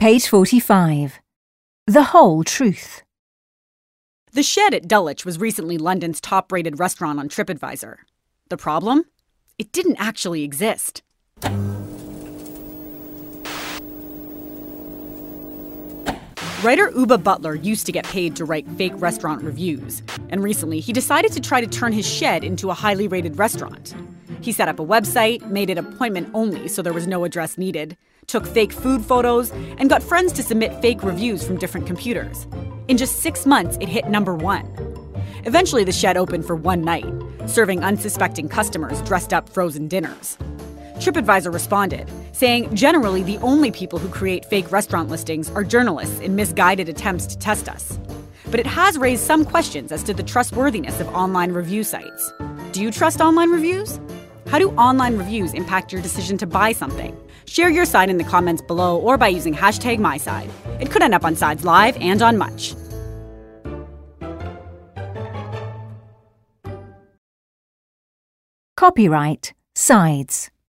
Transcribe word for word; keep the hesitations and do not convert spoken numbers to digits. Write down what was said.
Page forty-five. The Whole Truth. The Shed at Dulwich was recently London's top-rated restaurant on TripAdvisor. The problem? It didn't actually exist. Writer Uba Butler used to get paid to write fake restaurant reviews, and recently he decided to try to turn his shed into a highly rated restaurant. He set up a website, made it appointment only so there was no address needed, took fake food photos, and got friends to submit fake reviews from different computers. In just six months, it hit number one. Eventually, the Shed opened for one night, serving unsuspecting customers dressed up frozen dinners. TripAdvisor responded, saying generally the only people who create fake restaurant listings are journalists in misguided attempts to test us. But it has raised some questions as to the trustworthiness of online review sites. Do you trust online reviews? How do online reviews impact your decision to buy something? Share your side in the comments below or by using hashtag MySide. It could end up on Sides Live and on Much. Copyright Sides.